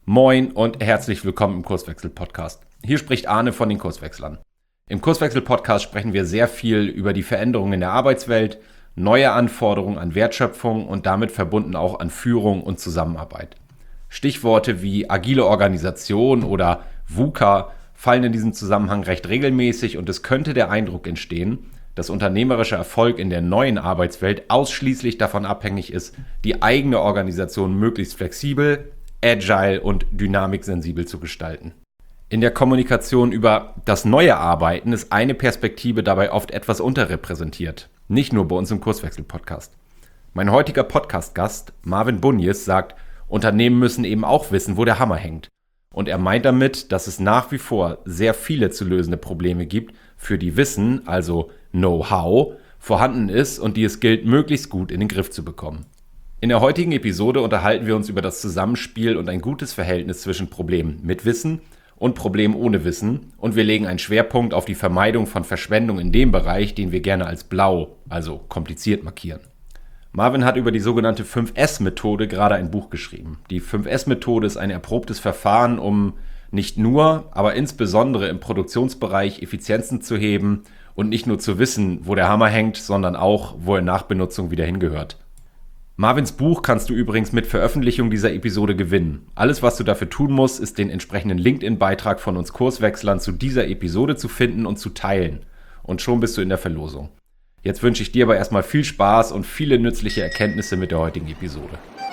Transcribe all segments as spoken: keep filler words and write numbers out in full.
Moin und herzlich willkommen im Kurswechsel-Podcast. Hier spricht Arne von den Kurswechslern. Im Kurswechsel-Podcast sprechen wir sehr viel über die Veränderungen in der Arbeitswelt, neue Anforderungen an Wertschöpfung und damit verbunden auch an Führung und Zusammenarbeit. Stichworte wie agile Organisation oder VUCA fallen in diesem Zusammenhang recht regelmäßig und es könnte der Eindruck entstehen, dass unternehmerischer Erfolg in der neuen Arbeitswelt ausschließlich davon abhängig ist, die eigene Organisation möglichst flexibel, agile und dynamiksensibel zu gestalten. In der Kommunikation über das neue Arbeiten ist eine Perspektive dabei oft etwas unterrepräsentiert. Nicht nur bei uns im Kurswechsel-Podcast. Mein heutiger Podcast-Gast, Marvin Bunjes, sagt, Unternehmen müssen eben auch wissen, wo der Hammer hängt. Und er meint damit, dass es nach wie vor sehr viele zu lösende Probleme gibt, für die Wissen, also Know-how, vorhanden ist und die es gilt, möglichst gut in den Griff zu bekommen. In der heutigen Episode unterhalten wir uns über das Zusammenspiel und ein gutes Verhältnis zwischen Problemen mit Wissen und Problemen ohne Wissen und wir legen einen Schwerpunkt auf die Vermeidung von Verschwendung in dem Bereich, den wir gerne als blau, also kompliziert markieren. Marvin hat über die sogenannte fünf S Methode gerade ein Buch geschrieben. Die fünf S Methode ist ein erprobtes Verfahren, um nicht nur, aber insbesondere im Produktionsbereich Effizienzen zu heben und nicht nur zu wissen, wo der Hammer hängt, sondern auch, wo er nach Benutzung wieder hingehört. Marvins Buch kannst du übrigens mit Veröffentlichung dieser Episode gewinnen. Alles, was du dafür tun musst, ist den entsprechenden LinkedIn-Beitrag von uns Kurswechslern zu dieser Episode zu finden und zu teilen. Und schon bist du in der Verlosung. Jetzt wünsche ich dir aber erstmal viel Spaß und viele nützliche Erkenntnisse mit der heutigen Episode.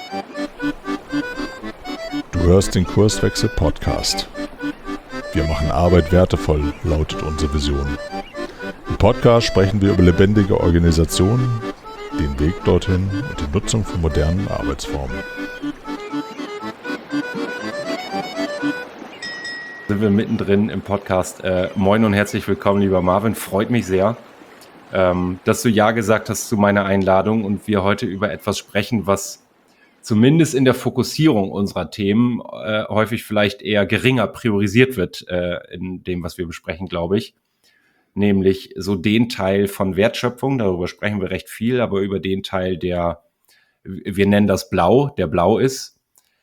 Du hörst den Kurswechsel-Podcast. Wir machen Arbeit wertevoll, lautet unsere Vision. Im Podcast sprechen wir über lebendige Organisationen, den Weg dorthin und die Nutzung von modernen Arbeitsformen. Sind wir mittendrin im Podcast. Äh, moin und herzlich willkommen, lieber Marvin. Freut mich sehr, ähm, dass du Ja gesagt hast zu meiner Einladung und wir heute über etwas sprechen, was zumindest in der Fokussierung unserer Themen äh, häufig vielleicht eher geringer priorisiert wird äh, in dem, was wir besprechen, glaube ich. Nämlich so den Teil von Wertschöpfung, darüber sprechen wir recht viel, aber über den Teil, der, wir nennen das Blau, der blau ist,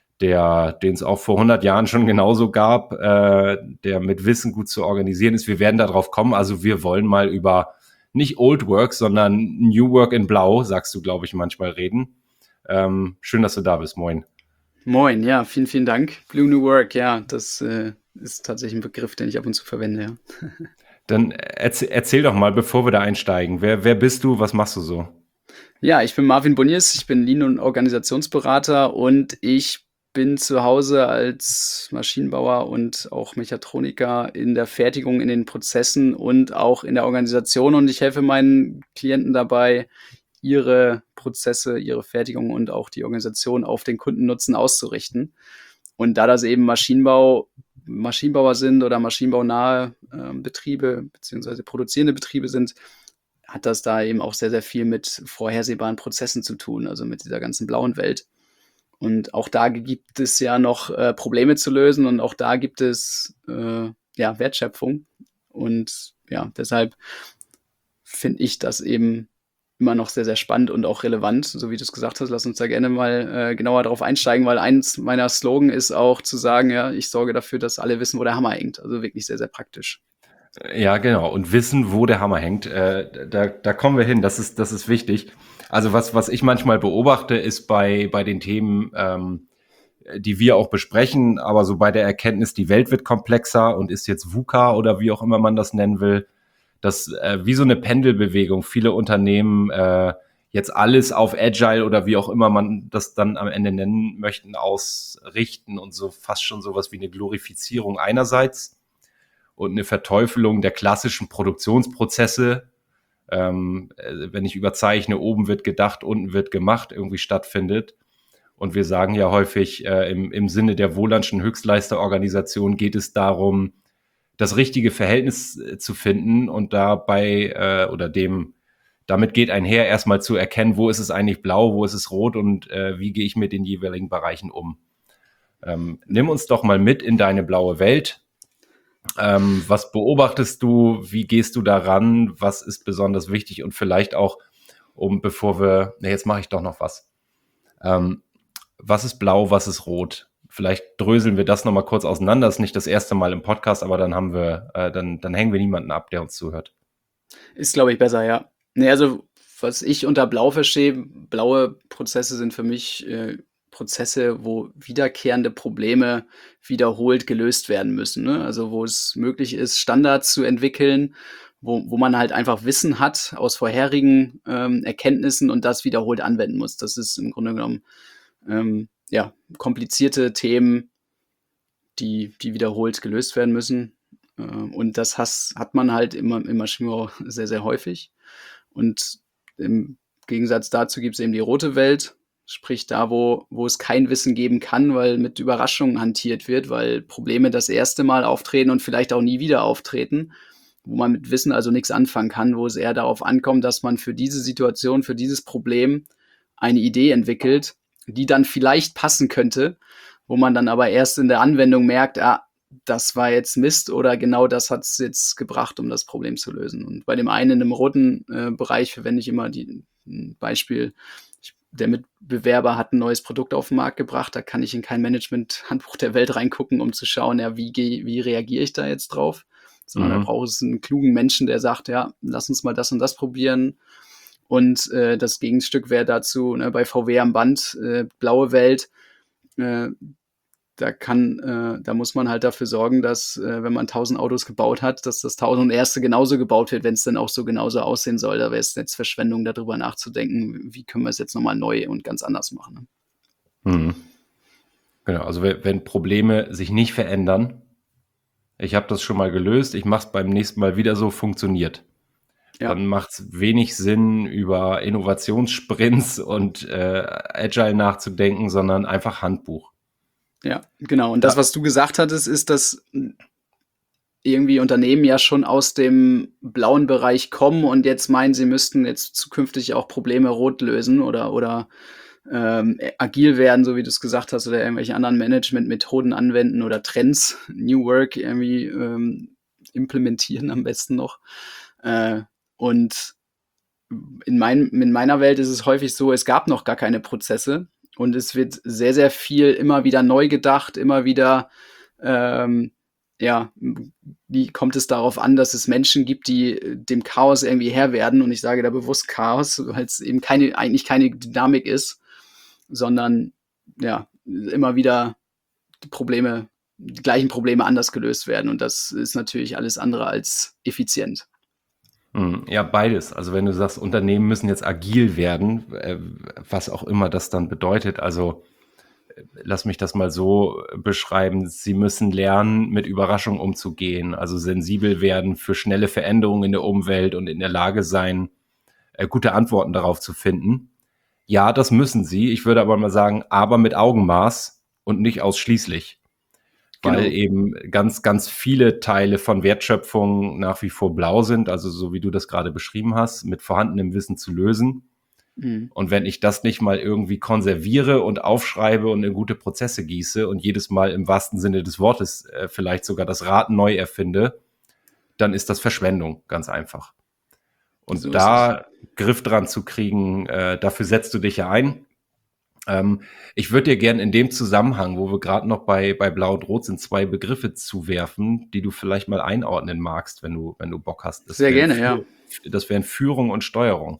der, den es auch vor hundert Jahren schon genauso gab, äh, der mit Wissen gut zu organisieren ist. Wir werden darauf kommen, also wir wollen mal über nicht Old Work, sondern New Work in Blau, sagst du, glaube ich, manchmal reden. Ähm, schön, dass du da bist, moin. Moin, ja, vielen, vielen Dank. Blue New Work, ja, das äh, ist tatsächlich ein Begriff, den ich ab und zu verwende, ja. Dann erzähl, erzähl doch mal, bevor wir da einsteigen. Wer, wer bist du? Was machst du so? Ja, ich bin Marvin Bunjes, ich bin Lean- und Organisationsberater und ich bin zu Hause als Maschinenbauer und auch Mechatroniker in der Fertigung, in den Prozessen und auch in der Organisation und ich helfe meinen Klienten dabei, ihre Prozesse, ihre Fertigung und auch die Organisation auf den Kundennutzen auszurichten. Und da das eben Maschinenbau Maschinenbauer sind oder maschinenbaunahe äh, Betriebe beziehungsweise produzierende Betriebe sind, hat das da eben auch sehr, sehr viel mit vorhersehbaren Prozessen zu tun, also mit dieser ganzen blauen Welt. Und auch da gibt es ja noch äh, Probleme zu lösen und auch da gibt es äh, ja, Wertschöpfung. Und ja, deshalb finde ich das eben immer noch sehr, sehr spannend und auch relevant, so wie du es gesagt hast. Lass uns da gerne mal äh, genauer drauf einsteigen, weil eins meiner Slogan ist auch zu sagen, ja, ich sorge dafür, dass alle wissen, wo der Hammer hängt. Also wirklich sehr, sehr praktisch. Ja, genau. Und wissen, wo der Hammer hängt, äh, da, da kommen wir hin. Das ist, das ist wichtig. Also was, was ich manchmal beobachte, ist bei, bei den Themen, ähm, die wir auch besprechen, aber so bei der Erkenntnis, die Welt wird komplexer und ist jetzt VUCA oder wie auch immer man das nennen will, dass äh, wie so eine Pendelbewegung viele Unternehmen äh, jetzt alles auf Agile oder wie auch immer man das dann am Ende nennen möchten, ausrichten und so fast schon sowas wie eine Glorifizierung einerseits und eine Verteufelung der klassischen Produktionsprozesse, ähm, wenn ich überzeichne, oben wird gedacht, unten wird gemacht, irgendwie stattfindet. Und wir sagen ja häufig, äh, im, im Sinne der Wohlandschen Höchstleisterorganisation geht es darum, das richtige Verhältnis äh, zu finden und dabei äh, oder dem, damit geht einher, erstmal zu erkennen, wo ist es eigentlich blau, wo ist es rot und äh, wie gehe ich mit den jeweiligen Bereichen um. Ähm, nimm uns doch mal mit in deine blaue Welt. Ähm, was beobachtest du? Wie gehst du daran? Was ist besonders wichtig? Und vielleicht auch, um bevor wir, ne, jetzt mache ich doch noch was. Ähm, was ist blau, was ist rot? vielleicht dröseln wir das nochmal kurz auseinander. Das ist nicht das erste Mal im Podcast, aber dann haben wir, äh, dann, dann hängen wir niemanden ab, der uns zuhört. Ist, glaube ich, besser, ja. Nee, also was ich unter blau verstehe, blaue Prozesse sind für mich äh, Prozesse, wo wiederkehrende Probleme wiederholt gelöst werden müssen. Ne? Also wo es möglich ist, Standards zu entwickeln, wo, wo man halt einfach Wissen hat aus vorherigen ähm, Erkenntnissen und das wiederholt anwenden muss. Das ist im Grunde genommen ähm, ja, komplizierte Themen, die, die wiederholt gelöst werden müssen. Äh, und das has, hat man halt immer im Maschinenbau sehr, sehr häufig. Und im Gegensatz dazu gibt es eben die rote Welt, sprich da, wo, wo es kein Wissen geben kann, weil mit Überraschungen hantiert wird, weil Probleme das erste Mal auftreten und vielleicht auch nie wieder auftreten, wo man mit Wissen also nichts anfangen kann, wo es eher darauf ankommt, dass man für diese Situation, für dieses Problem eine Idee entwickelt, die dann vielleicht passen könnte, wo man dann aber erst in der Anwendung merkt, ah, das war jetzt Mist oder genau das hat es jetzt gebracht, um das Problem zu lösen. Und bei dem einen im roten äh, Bereich verwende ich immer die, ein Beispiel, ich, der Mitbewerber hat ein neues Produkt auf den Markt gebracht, da kann ich in kein Management-Handbuch der Welt reingucken, um zu schauen, ja, wie, wie reagiere ich da jetzt drauf? Sondern mhm. da braucht es einen klugen Menschen, der sagt, ja, lass uns mal das und das probieren. Und äh, das Gegenstück wäre dazu, ne, bei V W am Band, äh, blaue Welt, äh, da kann, äh, da muss man halt dafür sorgen, dass, äh, wenn man tausend Autos gebaut hat, dass das tausend erste genauso gebaut wird, wenn es dann auch so genauso aussehen soll. Da wäre es jetzt Verschwendung, darüber nachzudenken, wie können wir es jetzt nochmal neu und ganz anders machen. Ne? Mhm. Genau, also wenn, wenn Probleme sich nicht verändern, ich habe das schon mal gelöst, ich mache es beim nächsten Mal wieder so, funktioniert. Ja. Dann macht es wenig Sinn, über Innovationssprints und äh, Agile nachzudenken, sondern einfach Handbuch. Ja, genau. Und das, was du gesagt hattest, ist, dass irgendwie Unternehmen ja schon aus dem blauen Bereich kommen und jetzt meinen, sie müssten jetzt zukünftig auch Probleme rot lösen oder, oder ähm, agil werden, so wie du es gesagt hast, oder irgendwelche anderen Management-Methoden anwenden oder Trends, New Work irgendwie ähm, implementieren am besten noch. Äh, und in, mein, in meiner Welt ist es häufig so, es gab noch gar keine Prozesse. Und es wird sehr, sehr viel immer wieder neu gedacht, immer wieder, ähm, ja, wie kommt es darauf an, dass es Menschen gibt, die dem Chaos irgendwie Herr werden? Und ich sage da bewusst Chaos, weil es eben keine, eigentlich keine Dynamik ist, sondern ja, immer wieder die Probleme, die gleichen Probleme anders gelöst werden. Und das ist natürlich alles andere als effizient. Ja, beides. Also wenn du sagst, Unternehmen müssen jetzt agil werden, äh, was auch immer das dann bedeutet, also äh, lass mich das mal so beschreiben, sie müssen lernen, mit Überraschungen umzugehen, also sensibel werden für schnelle Veränderungen in der Umwelt und in der Lage sein, äh, gute Antworten darauf zu finden. Ja, das müssen sie. Ich würde aber mal sagen, aber mit Augenmaß und nicht ausschließlich. Weil genau. eben ganz, ganz viele Teile von Wertschöpfung nach wie vor blau sind, also so wie du das gerade beschrieben hast, mit vorhandenem Wissen zu lösen. Mhm. Und wenn ich das nicht mal irgendwie konserviere und aufschreibe und in gute Prozesse gieße und jedes Mal im wahrsten Sinne des Wortes äh, vielleicht sogar das Rad neu erfinde, dann ist das Verschwendung, ganz einfach. Und so da Griff dran zu kriegen, äh, dafür setzt du dich ja ein. Ähm, ich würde dir gerne in dem Zusammenhang, wo wir gerade noch bei, bei Blau und Rot sind, zwei Begriffe zuwerfen, die du vielleicht mal einordnen magst, wenn du, wenn du Bock hast. Das Sehr gerne, Führ- ja. Das wären Führung und Steuerung.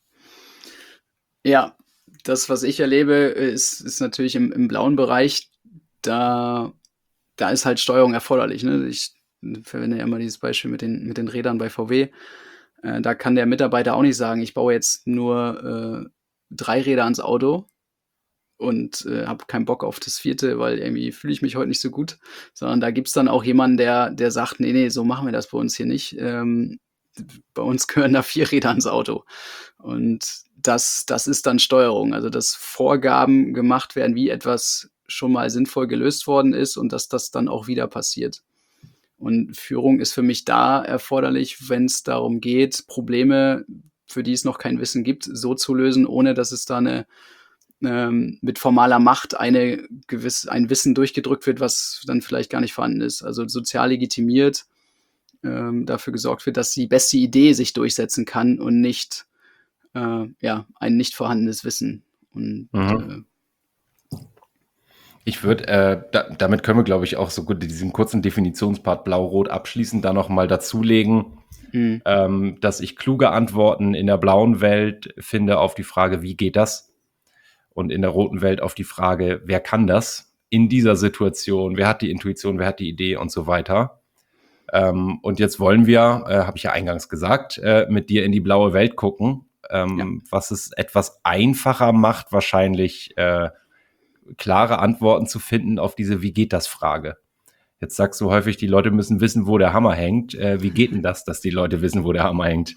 Ja, das, was ich erlebe, ist, ist natürlich im, im blauen Bereich, da, da ist halt Steuerung erforderlich. Ne? Ich verwende ja immer dieses Beispiel mit den, mit den Rädern bei V W. Äh, da kann der Mitarbeiter auch nicht sagen, ich baue jetzt nur äh, drei Räder ans Auto und äh, habe keinen Bock auf das vierte, weil irgendwie fühle ich mich heute nicht so gut, sondern da gibt's dann auch jemanden, der, der sagt, nee, nee, so machen wir das bei uns hier nicht. Ähm, bei uns gehören da vier Räder ans Auto. Und das, das ist dann Steuerung, also dass Vorgaben gemacht werden, wie etwas schon mal sinnvoll gelöst worden ist und dass das dann auch wieder passiert. Und Führung ist für mich da erforderlich, wenn es darum geht, Probleme, für die es noch kein Wissen gibt, so zu lösen, ohne dass es da eine ähm, mit formaler Macht eine gewiss, ein Wissen durchgedrückt wird, was dann vielleicht gar nicht vorhanden ist. Also sozial legitimiert ähm, dafür gesorgt wird, dass die beste Idee sich durchsetzen kann und nicht äh, ja, ein nicht vorhandenes Wissen. Und Mhm. Ich würde, äh, da, damit können wir, glaube ich, auch so gut diesen kurzen Definitionspart Blau-Rot abschließen, da nochmal dazulegen, mhm. ähm, dass ich kluge Antworten in der blauen Welt finde auf die Frage, wie geht das? Und in der roten Welt auf die Frage, wer kann das in dieser Situation? Wer hat die Intuition, wer hat die Idee und so weiter? Ähm, und jetzt wollen wir, äh, habe ich ja eingangs gesagt, äh, mit dir in die blaue Welt gucken, ähm, ja. was es etwas einfacher macht, wahrscheinlich äh, klare Antworten zu finden auf diese Wie geht das Frage. Jetzt sagst du häufig, die Leute müssen wissen, wo der Hammer hängt. Äh, wie geht denn das, dass die Leute wissen, wo der Hammer hängt?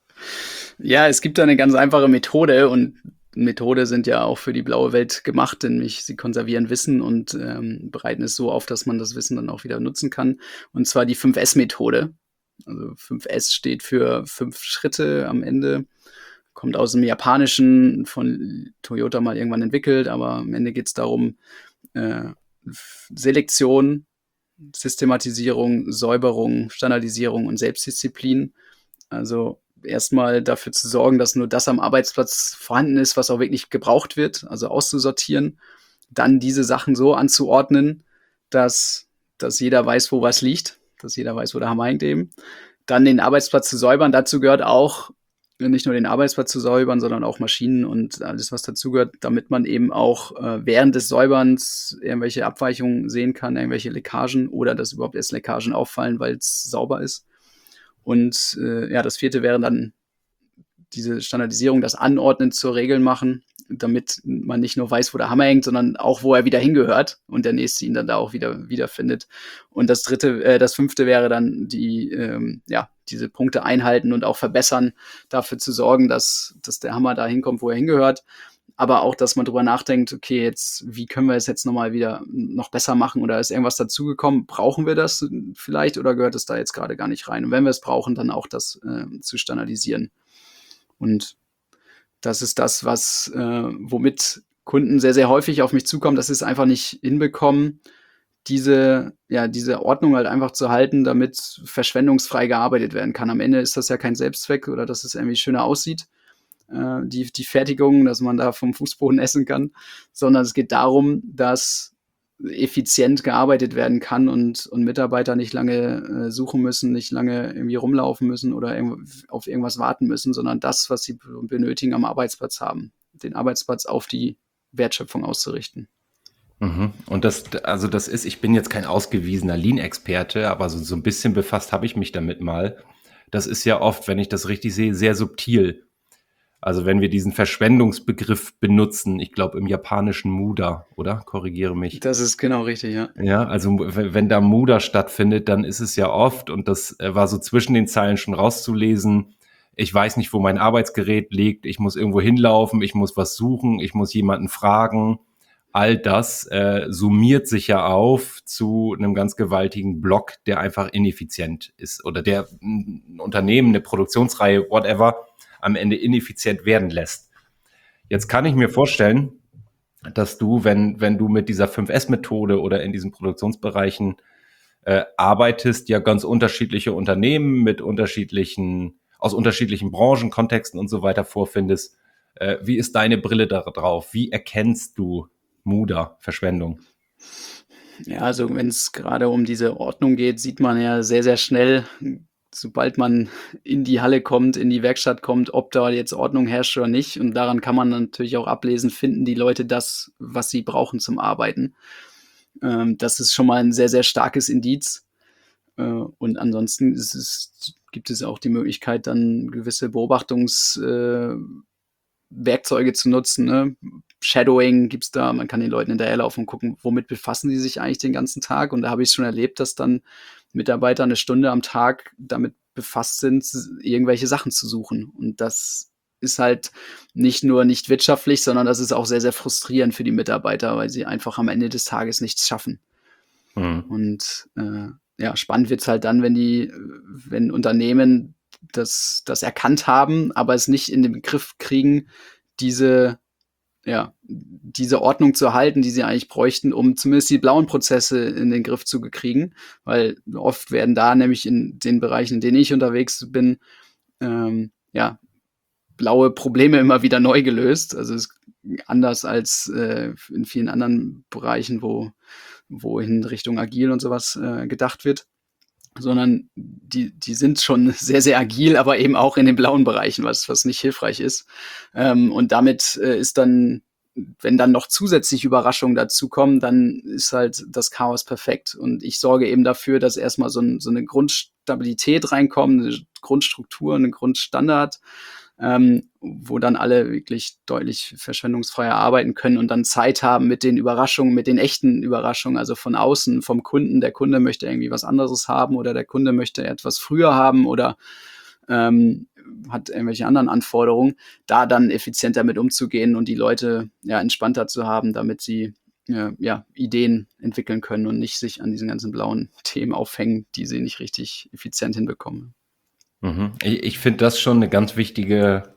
Ja, es gibt da eine ganz einfache Methode und Methode sind ja auch für die blaue Welt gemacht, nämlich sie konservieren Wissen und ähm, bereiten es so auf, dass man das Wissen dann auch wieder nutzen kann. Und zwar die fünf S Methode. Also fünf S steht für fünf Schritte am Ende. Kommt aus dem Japanischen, von Toyota mal irgendwann entwickelt, aber am Ende geht es darum, äh, Selektion, Systematisierung, Säuberung, Standardisierung und Selbstdisziplin. Also erstmal dafür zu sorgen, dass nur das am Arbeitsplatz vorhanden ist, was auch wirklich gebraucht wird, also auszusortieren. Dann diese Sachen so anzuordnen, dass, dass jeder weiß, wo was liegt, dass jeder weiß, wo der Hammer hängt eben. Dann den Arbeitsplatz zu säubern. Dazu gehört auch, nicht nur den Arbeitsplatz zu säubern, sondern auch Maschinen und alles, was dazugehört, damit man eben auch äh, während des Säuberns irgendwelche Abweichungen sehen kann, irgendwelche Leckagen oder dass überhaupt erst Leckagen auffallen, weil es sauber ist. Und äh, ja, das vierte wäre dann diese Standardisierung, das Anordnen zur Regel machen, damit man nicht nur weiß, wo der Hammer hängt, sondern auch, wo er wieder hingehört und der Nächste ihn dann da auch wieder wiederfindet. Und das dritte, äh, das fünfte wäre dann die, ähm, ja, diese Punkte einhalten und auch verbessern, dafür zu sorgen, dass, dass der Hammer da hinkommt, wo er hingehört. Aber auch, dass man drüber nachdenkt, okay, jetzt, wie können wir es jetzt nochmal wieder noch besser machen oder ist irgendwas dazugekommen? Brauchen wir das vielleicht oder gehört es da jetzt gerade gar nicht rein? Und wenn wir es brauchen, dann auch das äh, zu standardisieren. Und das ist das, was, äh, womit Kunden sehr, sehr häufig auf mich zukommen, dass sie es einfach nicht hinbekommen, diese, ja, diese Ordnung halt einfach zu halten, damit verschwendungsfrei gearbeitet werden kann. Am Ende ist das ja kein Selbstzweck oder dass es irgendwie schöner aussieht, äh, die, die Fertigung, dass man da vom Fußboden essen kann, sondern es geht darum, dass effizient gearbeitet werden kann und, und Mitarbeiter nicht lange äh, suchen müssen, nicht lange irgendwie rumlaufen müssen oder irg- auf irgendwas warten müssen, sondern das, was sie benötigen, am Arbeitsplatz haben. Den Arbeitsplatz auf die Wertschöpfung auszurichten. Mhm. Und das, also das ist, ich bin jetzt kein ausgewiesener Lean-Experte, aber so, so ein bisschen befasst habe ich mich damit mal. Das ist ja oft, wenn ich das richtig sehe, sehr subtil. Also wenn wir diesen Verschwendungsbegriff benutzen, ich glaube im japanischen Muda, oder? Korrigiere mich. Das ist genau richtig, ja. Ja, also wenn, wenn da Muda stattfindet, dann ist es ja oft, und das war so zwischen den Zeilen schon rauszulesen, ich weiß nicht, wo mein Arbeitsgerät liegt, ich muss irgendwo hinlaufen, ich muss was suchen, ich muss jemanden fragen. All das äh, summiert sich ja auf zu einem ganz gewaltigen Block, der einfach ineffizient ist oder der ein Unternehmen, eine Produktionsreihe, whatever, am Ende ineffizient werden lässt. Jetzt kann ich mir vorstellen, dass du, wenn, wenn du mit dieser fünf S Methode oder in diesen Produktionsbereichen äh, arbeitest, ja ganz unterschiedliche Unternehmen mit unterschiedlichen, aus unterschiedlichen Branchen, Kontexten und so weiter vorfindest. Äh, wie ist deine Brille da drauf? Wie erkennst du Muda, Verschwendung? Ja, also wenn es gerade um diese Ordnung geht, sieht man ja sehr, sehr schnell, sobald man in die Halle kommt, in die Werkstatt kommt, ob da jetzt Ordnung herrscht oder nicht. Und daran kann man natürlich auch ablesen, finden die Leute das, was sie brauchen zum Arbeiten. Ähm, das ist schon mal ein sehr, sehr starkes Indiz. Äh, und ansonsten ist es, gibt es auch die Möglichkeit, dann gewisse Beobachtungswerkzeuge äh, zu nutzen. Ne? Shadowing gibt's da, man kann den Leuten hinterherlaufen und gucken, womit befassen sie sich eigentlich den ganzen Tag. Und da habe ich schon erlebt, dass dann Mitarbeiter eine Stunde am Tag damit befasst sind, irgendwelche Sachen zu suchen. Und das ist halt nicht nur nicht wirtschaftlich, sondern das ist auch sehr, sehr frustrierend für die Mitarbeiter, weil sie einfach am Ende des Tages nichts schaffen. Mhm. Und äh, ja, spannend wird's halt dann, wenn die, wenn Unternehmen das, das erkannt haben, aber es nicht in den Griff kriegen, diese ja, diese Ordnung zu erhalten, die sie eigentlich bräuchten, um zumindest die blauen Prozesse in den Griff zu kriegen, weil oft werden da nämlich in den Bereichen, in denen ich unterwegs bin, ähm, ja, blaue Probleme immer wieder neu gelöst. Also es anders als äh, in vielen anderen Bereichen, wo, wo in Richtung agil und sowas äh, gedacht wird, sondern die, die sind schon sehr, sehr agil, aber eben auch in den blauen Bereichen, was, was nicht hilfreich ist. Ähm, und damit äh, ist dann, wenn dann noch zusätzlich Überraschungen dazukommen, dann ist halt das Chaos perfekt. Und ich sorge eben dafür, dass erstmal so, ein, so eine Grundstabilität reinkommt, eine Grundstruktur, eine Grundstandard, ähm, wo dann alle wirklich deutlich verschwendungsfreier arbeiten können und dann Zeit haben mit den Überraschungen, mit den echten Überraschungen, also von außen, vom Kunden. Der Kunde möchte irgendwie was anderes haben oder der Kunde möchte etwas früher haben oder ähm, hat irgendwelche anderen Anforderungen, da dann effizienter mit umzugehen und die Leute ja entspannter zu haben, damit sie äh, ja, Ideen entwickeln können und nicht sich an diesen ganzen blauen Themen aufhängen, die sie nicht richtig effizient hinbekommen. Mhm. Ich, ich finde das schon eine ganz wichtige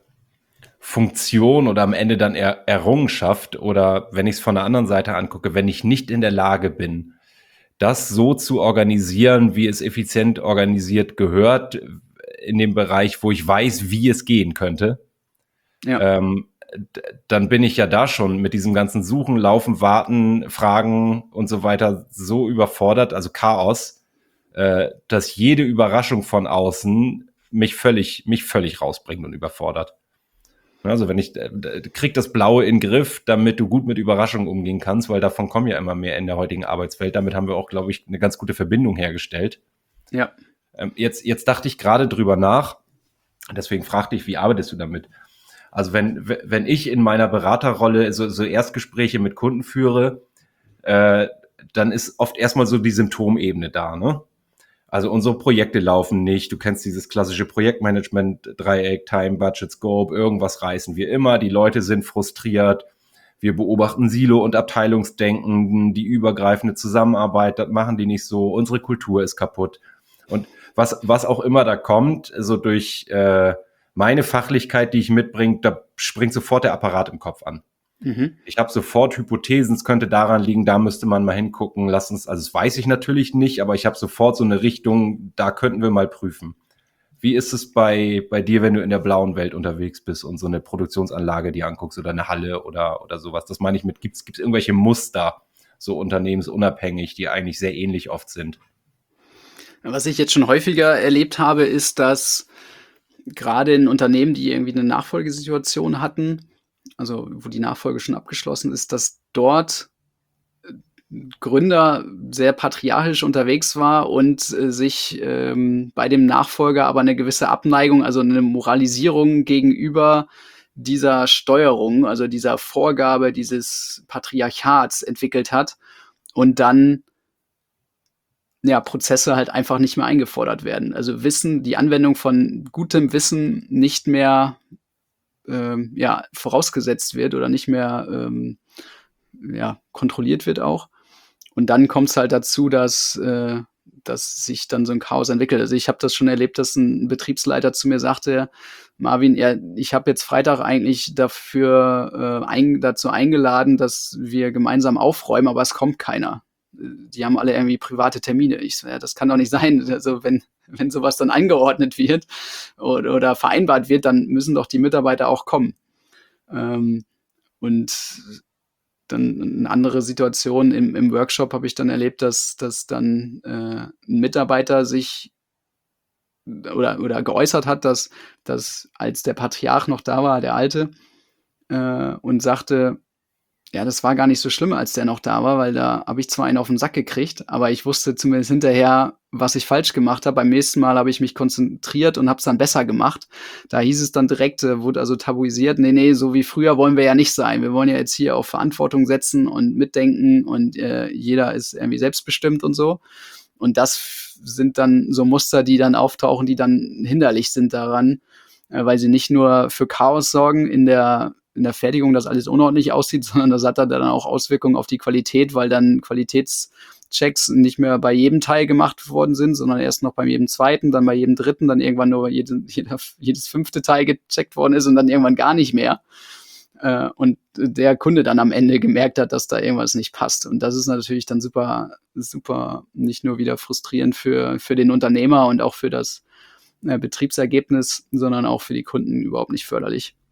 Funktion oder am Ende dann er Errungenschaft oder wenn ich es von der anderen Seite angucke, wenn ich nicht in der Lage bin, das so zu organisieren, wie es effizient organisiert gehört, in dem Bereich, wo ich weiß, wie es gehen könnte, Ja. ähm, d- dann bin ich ja da schon mit diesem ganzen Suchen, Laufen, Warten, Fragen und so weiter so überfordert, also Chaos, äh, dass jede Überraschung von außen mich völlig, mich völlig rausbringt und überfordert. Also wenn ich, äh, krieg das Blaue in den Griff, damit du gut mit Überraschungen umgehen kannst, weil davon kommen ja immer mehr in der heutigen Arbeitswelt. Damit haben wir auch, glaube ich, eine ganz gute Verbindung hergestellt. Ja. Ähm, jetzt, jetzt dachte ich gerade drüber nach, deswegen fragte ich, wie arbeitest du damit? Also wenn, wenn ich in meiner Beraterrolle so, so Erstgespräche mit Kunden führe, äh, dann ist oft erstmal so die Symptomebene da, ne? Also unsere Projekte laufen nicht. Du kennst dieses klassische Projektmanagement-Dreieck, Time, Budget, Scope, irgendwas reißen wir immer. Die Leute sind frustriert. Wir beobachten Silo- und Abteilungsdenken, die übergreifende Zusammenarbeit, das machen die nicht so. Unsere Kultur ist kaputt. Und was, was auch immer da kommt, so durch äh, meine Fachlichkeit, die ich mitbringe, da springt sofort der Apparat im Kopf an. Mhm. Ich habe sofort Hypothesen, es könnte daran liegen, da müsste man mal hingucken, lass uns, also das weiß ich natürlich nicht, aber ich habe sofort so eine Richtung, da könnten wir mal prüfen. Wie ist es bei, bei dir, wenn du in der blauen Welt unterwegs bist und so eine Produktionsanlage dir anguckst oder eine Halle oder, oder sowas? Das meine ich mit, gibt es irgendwelche Muster, so unternehmensunabhängig, die eigentlich sehr ähnlich oft sind? Was ich jetzt schon häufiger erlebt habe, ist, dass gerade in Unternehmen, die irgendwie eine Nachfolgesituation hatten, also wo die Nachfolge schon abgeschlossen ist, dass dort äh, Gründer sehr patriarchisch unterwegs war und äh, sich ähm, bei dem Nachfolger aber eine gewisse Abneigung, also eine Moralisierung gegenüber dieser Steuerung, also dieser Vorgabe dieses Patriarchats entwickelt hat und dann ja, Prozesse halt einfach nicht mehr eingefordert werden. Also Wissen, die Anwendung von gutem Wissen nicht mehr ähm, ja, vorausgesetzt wird oder nicht mehr ähm, ja, kontrolliert wird auch. Und dann kommt es halt dazu, dass, äh, dass sich dann so ein Chaos entwickelt. Also ich habe das schon erlebt, dass ein Betriebsleiter zu mir sagte, Marvin, ja, ich habe jetzt Freitag eigentlich dafür äh, ein, dazu eingeladen, dass wir gemeinsam aufräumen, aber es kommt keiner. Die haben alle irgendwie private Termine. Ich so, ja, das kann doch nicht sein. Also wenn, wenn sowas dann angeordnet wird oder, oder vereinbart wird, dann müssen doch die Mitarbeiter auch kommen. Ähm, und dann eine andere Situation im, im Workshop habe ich dann erlebt, dass, dass dann äh, ein Mitarbeiter sich oder, oder geäußert hat, dass, dass als der Patriarch noch da war, der Alte, äh, und sagte, ja, das war gar nicht so schlimm, als der noch da war, weil da habe ich zwar einen auf den Sack gekriegt, aber ich wusste zumindest hinterher, was ich falsch gemacht habe. Beim nächsten Mal habe ich mich konzentriert und habe es dann besser gemacht. Da hieß es dann direkt, äh, wurde also tabuisiert, nee, nee, so wie früher wollen wir ja nicht sein. Wir wollen ja jetzt hier auf Verantwortung setzen und mitdenken und äh, jeder ist irgendwie selbstbestimmt und so. Und das sind dann so Muster, die dann auftauchen, die dann hinderlich sind daran, äh, weil sie nicht nur für Chaos sorgen in der in der Fertigung, dass alles unordentlich aussieht, sondern das hat dann auch Auswirkungen auf die Qualität, weil dann Qualitätschecks nicht mehr bei jedem Teil gemacht worden sind, sondern erst noch bei jedem zweiten, dann bei jedem dritten, dann irgendwann nur jede, jeder, jedes fünfte Teil gecheckt worden ist und dann irgendwann gar nicht mehr. Äh, und der Kunde dann am Ende gemerkt hat, dass da irgendwas nicht passt. Und das ist natürlich dann super, super nicht nur wieder frustrierend für, für den Unternehmer und auch für das äh, Betriebsergebnis, sondern auch für die Kunden überhaupt nicht förderlich.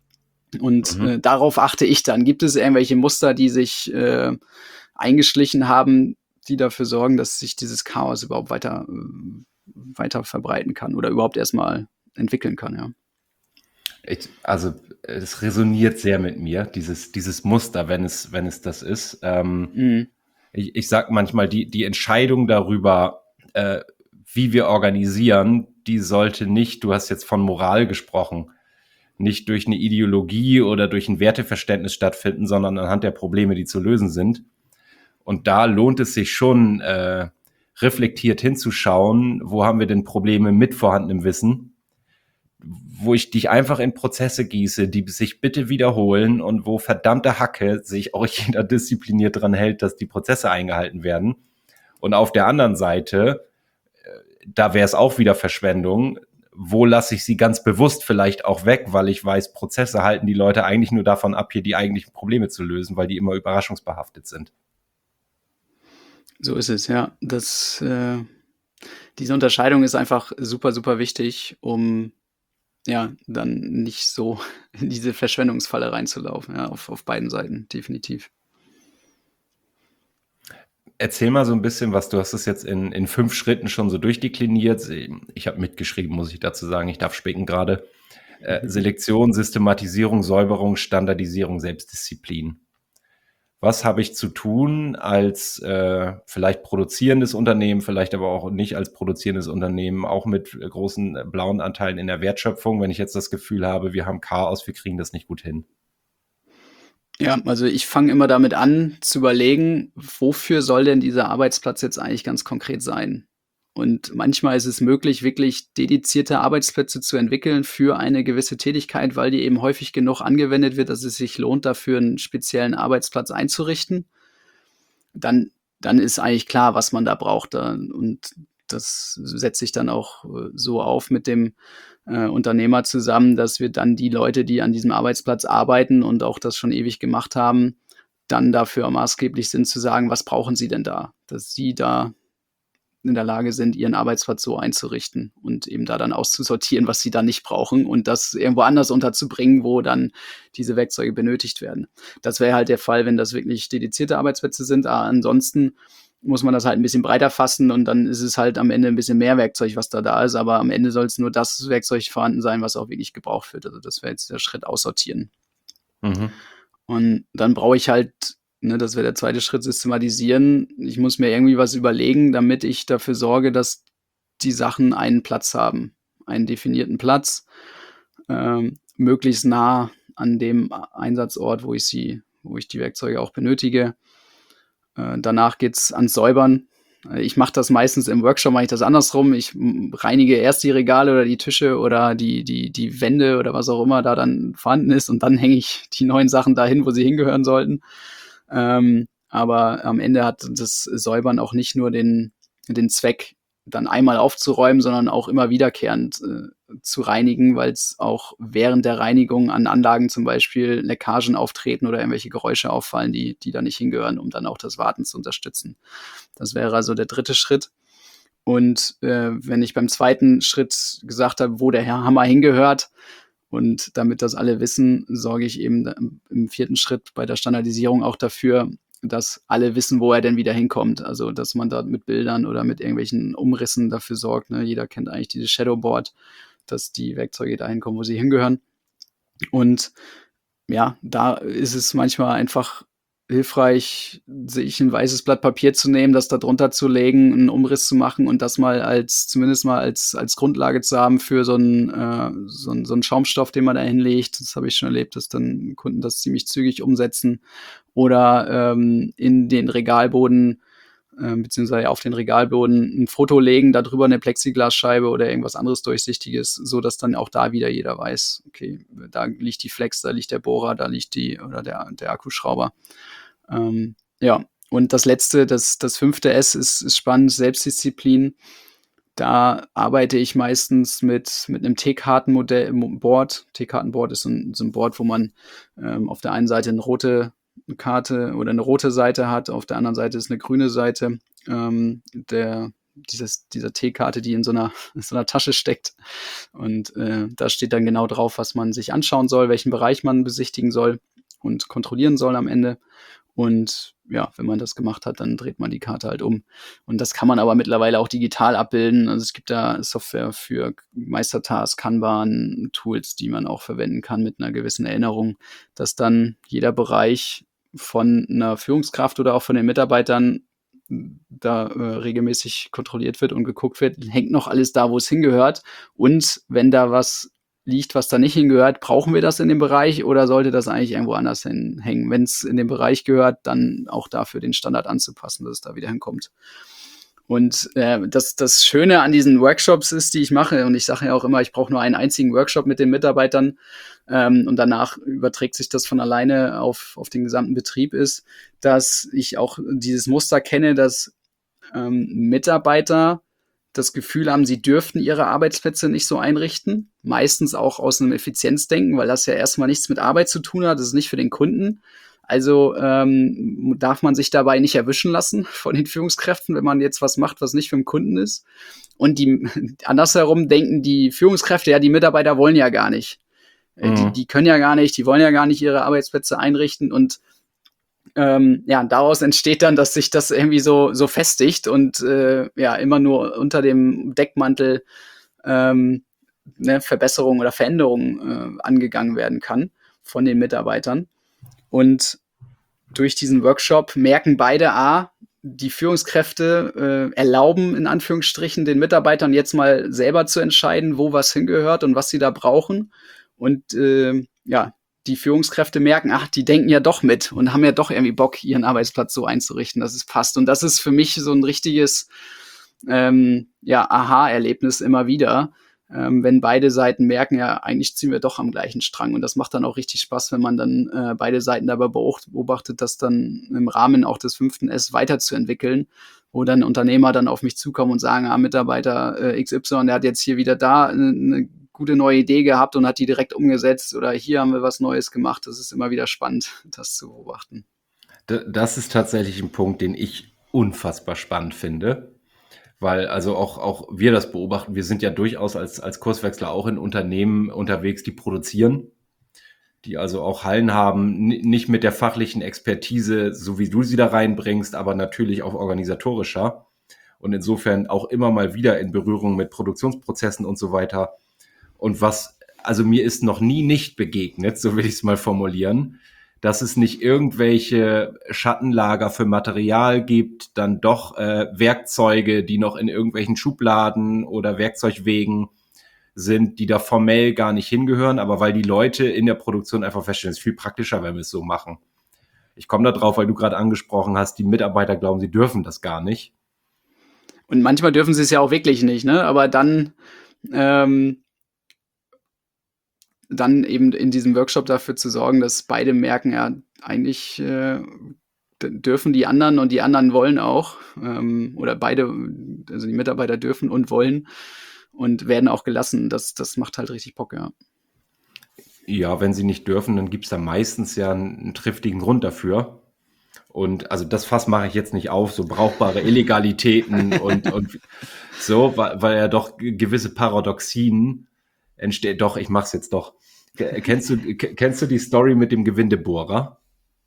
Und Mhm. äh, darauf achte ich dann. Gibt es irgendwelche Muster, die sich äh, eingeschlichen haben, die dafür sorgen, dass sich dieses Chaos überhaupt weiter, äh, weiter verbreiten kann oder überhaupt erstmal entwickeln kann, ja. Ich, also es resoniert sehr mit mir, dieses, dieses Muster, wenn es, wenn es das ist. Ähm, Mhm. ich, ich sage manchmal, die, die Entscheidung darüber, äh, wie wir organisieren, die sollte nicht, du hast jetzt von Moral gesprochen, nicht durch eine Ideologie oder durch ein Werteverständnis stattfinden, sondern anhand der Probleme, die zu lösen sind. Und da lohnt es sich schon, äh, reflektiert hinzuschauen, wo haben wir denn Probleme mit vorhandenem Wissen, wo ich dich einfach in Prozesse gieße, die sich bitte wiederholen und wo verdammte Hacke sich auch jeder diszipliniert dran hält, dass die Prozesse eingehalten werden. Und auf der anderen Seite, da wäre es auch wieder Verschwendung, wo lasse ich sie ganz bewusst vielleicht auch weg, weil ich weiß, Prozesse halten die Leute eigentlich nur davon ab, hier die eigentlichen Probleme zu lösen, weil die immer überraschungsbehaftet sind. So ist es, ja. Das, äh, diese Unterscheidung ist einfach super, super wichtig, um ja dann nicht so in diese Verschwendungsfalle reinzulaufen, ja, auf, auf beiden Seiten, definitiv. Erzähl mal so ein bisschen was, du hast es jetzt in, in fünf Schritten schon so durchdekliniert. Ich habe mitgeschrieben, muss ich dazu sagen, ich darf spicken gerade. Äh, Selektion, Systematisierung, Säuberung, Standardisierung, Selbstdisziplin. Was habe ich zu tun als äh, vielleicht produzierendes Unternehmen, vielleicht aber auch nicht als produzierendes Unternehmen, auch mit äh, großen äh, blauen Anteilen in der Wertschöpfung, wenn ich jetzt das Gefühl habe, wir haben Chaos, wir kriegen das nicht gut hin? Ja, also ich fange immer damit an zu überlegen, wofür soll denn dieser Arbeitsplatz jetzt eigentlich ganz konkret sein? Und manchmal ist es möglich, wirklich dedizierte Arbeitsplätze zu entwickeln für eine gewisse Tätigkeit, weil die eben häufig genug angewendet wird, dass es sich lohnt, dafür einen speziellen Arbeitsplatz einzurichten. Dann dann ist eigentlich klar, was man da braucht. Da und das setze ich dann auch, äh, so auf mit dem, äh, Unternehmer zusammen, dass wir dann die Leute, die an diesem Arbeitsplatz arbeiten und auch das schon ewig gemacht haben, dann dafür maßgeblich sind zu sagen: „Was brauchen Sie denn da?“ Dass sie da in der Lage sind, ihren Arbeitsplatz so einzurichten und eben da dann auszusortieren, was sie da nicht brauchen und das irgendwo anders unterzubringen, wo dann diese Werkzeuge benötigt werden. Das wäre halt der Fall, wenn das wirklich dedizierte Arbeitsplätze sind. Aber ansonsten muss man das halt ein bisschen breiter fassen und dann ist es halt am Ende ein bisschen mehr Werkzeug, was da da ist. Aber am Ende soll es nur das Werkzeug vorhanden sein, was auch wirklich gebraucht wird. Also das wäre jetzt der Schritt aussortieren. Mhm. Und dann brauche ich halt, ne, das wäre der zweite Schritt, systematisieren. Ich muss mir irgendwie was überlegen, damit ich dafür sorge, dass die Sachen einen Platz haben, einen definierten Platz, ähm, möglichst nah an dem Einsatzort, wo ich sie wo ich die Werkzeuge auch benötige. Äh, danach geht's ans Säubern. Äh, ich mache das meistens im Workshop, mache ich das andersrum. Ich m, reinige erst die Regale oder die Tische oder die, die, die Wände oder was auch immer da dann vorhanden ist und dann hänge ich die neuen Sachen dahin, wo sie hingehören sollten. Ähm, aber am Ende hat das Säubern auch nicht nur den, den Zweck, dann einmal aufzuräumen, sondern auch immer wiederkehrend äh, zu reinigen, weil es auch während der Reinigung an Anlagen zum Beispiel Leckagen auftreten oder irgendwelche Geräusche auffallen, die, die da nicht hingehören, um dann auch das Warten zu unterstützen. Das wäre also der dritte Schritt. Und äh, wenn ich beim zweiten Schritt gesagt habe, wo der Herr Hammer hingehört, und damit das alle wissen, sorge ich eben im vierten Schritt bei der Standardisierung auch dafür, dass alle wissen, wo er denn wieder hinkommt. Also, dass man da mit Bildern oder mit irgendwelchen Umrissen dafür sorgt, ne? Jeder kennt eigentlich dieses Shadowboard, dass die Werkzeuge da hinkommen, wo sie hingehören. Und ja, da ist es manchmal einfach hilfreich, sich ein weißes Blatt Papier zu nehmen, das da drunter zu legen, einen Umriss zu machen und das mal als zumindest mal als als Grundlage zu haben für so einen äh, so 'n so 'n Schaumstoff, den man da hinlegt. Das habe ich schon erlebt, dass dann Kunden das ziemlich zügig umsetzen. Oder, ähm, in den Regalboden, ähm, beziehungsweise auf den Regalboden ein Foto legen, da drüber 'ne Plexiglasscheibe oder irgendwas anderes Durchsichtiges, sodass dann auch da wieder jeder weiß: „Okay, da liegt die Flex, da liegt der Bohrer, da liegt die oder der der Akkuschrauber.“ Ähm, ja, und das Letzte, das das fünfte S ist ist spannend, Selbstdisziplin. Da arbeite ich meistens mit mit 'nem T-Kartenmodell Mo Board. T-Kartenboard ist so 'n so 'n Board, wo man, ähm, auf der einen Seite 'ne rote Karte oder 'ne rote Seite hat, auf der anderen Seite ist 'ne grüne Seite, ähm, der dieses, dieser T-Karte, die in so einer, in so einer Tasche steckt. Und äh, da steht dann genau drauf, was man sich anschauen soll, welchen Bereich man besichtigen soll und kontrollieren soll am Ende. Und ja, wenn man das gemacht hat, dann dreht man die Karte halt um. Und das kann man aber mittlerweile auch digital abbilden. Also es gibt da Software für Meistertask, Kanban, Tools, die man auch verwenden kann mit einer gewissen Erinnerung, dass dann jeder Bereich von einer Führungskraft oder auch von den Mitarbeitern da äh, regelmäßig kontrolliert wird und geguckt wird, hängt noch alles da, wo es hingehört. Und wenn da was liegt, was da nicht hingehört, brauchen wir das in dem Bereich oder sollte das eigentlich irgendwo anders hinhängen? Wenn es in den Bereich gehört, dann auch dafür den Standard anzupassen, dass es da wieder hinkommt. Und äh, das, das Schöne an diesen Workshops ist, die ich mache, und ich sage ja auch immer, ich brauche nur einen einzigen Workshop mit den Mitarbeitern ähm, und danach überträgt sich das von alleine auf, auf den gesamten Betrieb, ist, dass ich auch dieses Muster kenne, dass ähm, Mitarbeiter das Gefühl haben, sie dürften ihre Arbeitsplätze nicht so einrichten. Meistens auch aus einem Effizienzdenken, weil das ja erstmal nichts mit Arbeit zu tun hat. Das ist nicht für den Kunden. Also ähm, darf man sich dabei nicht erwischen lassen von den Führungskräften, wenn man jetzt was macht, was nicht für den Kunden ist. Und die andersherum denken die Führungskräfte, ja, die Mitarbeiter wollen ja gar nicht. Mhm. Die, die können ja gar nicht, die wollen ja gar nicht ihre Arbeitsplätze einrichten. Und Ähm, ja, daraus entsteht dann, dass sich das irgendwie so, so festigt und äh, ja, immer nur unter dem Deckmantel ähm, ne, Verbesserung oder Veränderung äh, angegangen werden kann von den Mitarbeitern. Und durch diesen Workshop merken beide, A, die Führungskräfte äh, erlauben in Anführungsstrichen den Mitarbeitern jetzt mal selber zu entscheiden, wo was hingehört und was sie da brauchen. Und äh, ja, die Führungskräfte merken, ach, die denken ja doch mit und haben ja doch irgendwie Bock, ihren Arbeitsplatz so einzurichten, dass es passt. Und das ist für mich so ein richtiges ähm, ja, Aha-Erlebnis immer wieder, ähm, wenn beide Seiten merken, ja, eigentlich ziehen wir doch am gleichen Strang. Und das macht dann auch richtig Spaß, wenn man dann äh, beide Seiten dabei beobachtet, das dann im Rahmen auch des fünften S weiterzuentwickeln, wo dann Unternehmer dann auf mich zukommen und sagen, ah, Mitarbeiter äh, X Y, der hat jetzt hier wieder da eine, eine gute neue Idee gehabt und hat die direkt umgesetzt oder hier haben wir was Neues gemacht. Das ist immer wieder spannend, das zu beobachten. Das ist tatsächlich ein Punkt, den ich unfassbar spannend finde, weil also auch, auch wir das beobachten. Wir sind ja durchaus als, als Kurswechsler auch in Unternehmen unterwegs, die produzieren, die also auch Hallen haben, nicht mit der fachlichen Expertise, so wie du sie da reinbringst, aber natürlich auch organisatorischer und insofern auch immer mal wieder in Berührung mit Produktionsprozessen und so weiter. Und was, also mir ist noch nie nicht begegnet, so will ich es mal formulieren, dass es nicht irgendwelche Schattenlager für Material gibt, dann doch äh, Werkzeuge, die noch in irgendwelchen Schubladen oder Werkzeugwegen sind, die da formell gar nicht hingehören, aber weil die Leute in der Produktion einfach feststellen, es ist viel praktischer, wenn wir es so machen. Ich komme da drauf, weil du gerade angesprochen hast, die Mitarbeiter glauben, sie dürfen das gar nicht. Und manchmal dürfen sie es ja auch wirklich nicht, ne? Aber dann ähm dann eben in diesem Workshop dafür zu sorgen, dass beide merken, ja, eigentlich äh, dürfen die anderen und die anderen wollen auch, ähm, oder beide, also die Mitarbeiter dürfen und wollen und werden auch gelassen. Das, das macht halt richtig Bock, ja. Ja, wenn sie nicht dürfen, dann gibt es da meistens ja einen, einen triftigen Grund dafür. Und also das Fass mache ich jetzt nicht auf, so brauchbare Illegalitäten und, und so, weil, weil ja doch gewisse Paradoxien entsteht. Doch, ich mach's jetzt doch. Kennst du, kennst du die Story mit dem Gewindebohrer?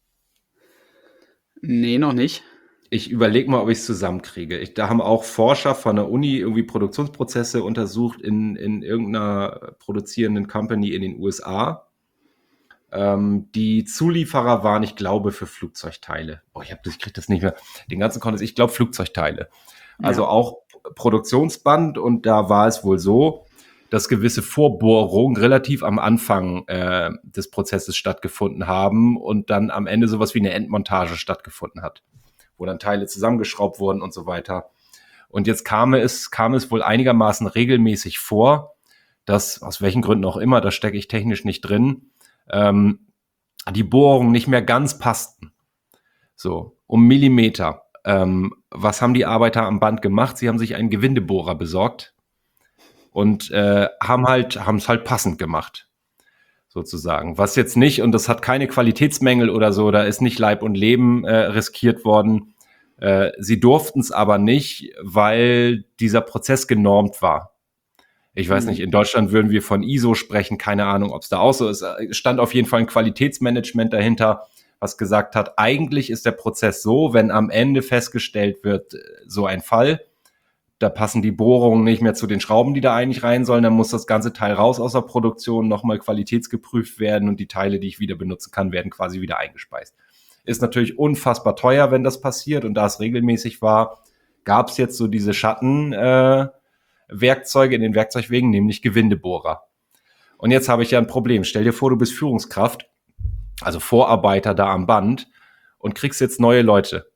Nee, noch nicht. Ich überlege mal, ob ich es zusammenkriege. Ich, da haben auch Forscher von der Uni irgendwie Produktionsprozesse untersucht in, in irgendeiner produzierenden Company in den U S A. Ähm, die Zulieferer waren, ich glaube, für Flugzeugteile. Oh, ich, hab das, ich kriege das nicht mehr. Den ganzen Kontext, ich glaube Flugzeugteile. Also ja. Auch Produktionsband und da war es wohl so, dass gewisse Vorbohrungen relativ am Anfang äh, des Prozesses stattgefunden haben und dann am Ende sowas wie eine Endmontage stattgefunden hat, wo dann Teile zusammengeschraubt wurden und so weiter. Und jetzt kam es, kam es wohl einigermaßen regelmäßig vor, dass, aus welchen Gründen auch immer, da stecke ich technisch nicht drin, ähm, die Bohrungen nicht mehr ganz passten. So, um Millimeter. Ähm, was haben die Arbeiter am Band gemacht? Sie haben sich einen Gewindebohrer besorgt und äh, haben halt, haben es halt passend gemacht, sozusagen. Was jetzt nicht, und das hat keine Qualitätsmängel oder so, da ist nicht Leib und Leben äh, riskiert worden, Äh, sie durften es aber nicht, weil dieser Prozess genormt war. Ich weiß Mhm. nicht, in Deutschland würden wir von I S O sprechen, keine Ahnung, ob es da auch so ist. Es stand auf jeden Fall ein Qualitätsmanagement dahinter, was gesagt hat, eigentlich ist der Prozess so, wenn am Ende festgestellt wird, so ein Fall, da passen die Bohrungen nicht mehr zu den Schrauben, die da eigentlich rein sollen, dann muss das ganze Teil raus aus der Produktion, nochmal qualitätsgeprüft werden und die Teile, die ich wieder benutzen kann, werden quasi wieder eingespeist. Ist natürlich unfassbar teuer, wenn das passiert, und da es regelmäßig war, gab es jetzt so diese Schattenwerkzeuge äh, in den Werkzeugwegen, nämlich Gewindebohrer. Und jetzt habe ich ja ein Problem. Stell dir vor, du bist Führungskraft, also Vorarbeiter da am Band, und kriegst jetzt neue Leute,